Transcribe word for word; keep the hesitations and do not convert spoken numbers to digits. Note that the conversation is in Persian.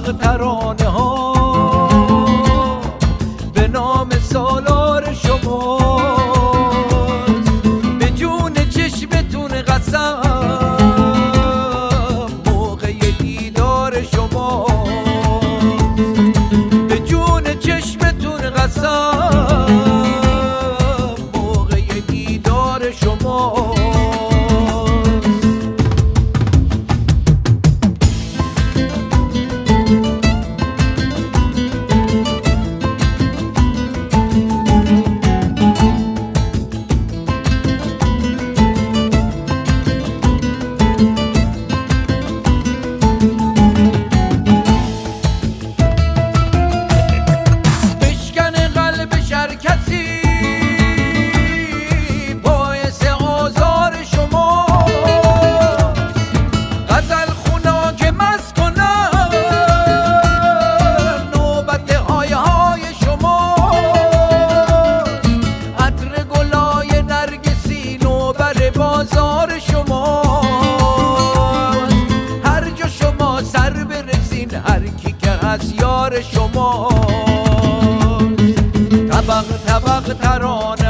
طبق ترانه ها به نام سالار شماست. به جون چشمتون قسم موقع دیدار شماست. به جون چشمتون قسم موقع دیدار شماست. کسی باعث آزار شماست. غزل خونا که مست کنن نوبت های های شماست. عطر گلای نرگسی نوبر بازار شماست. هر جا شما سر برسین هر کی که از یار شماست. طبق طبق ترانه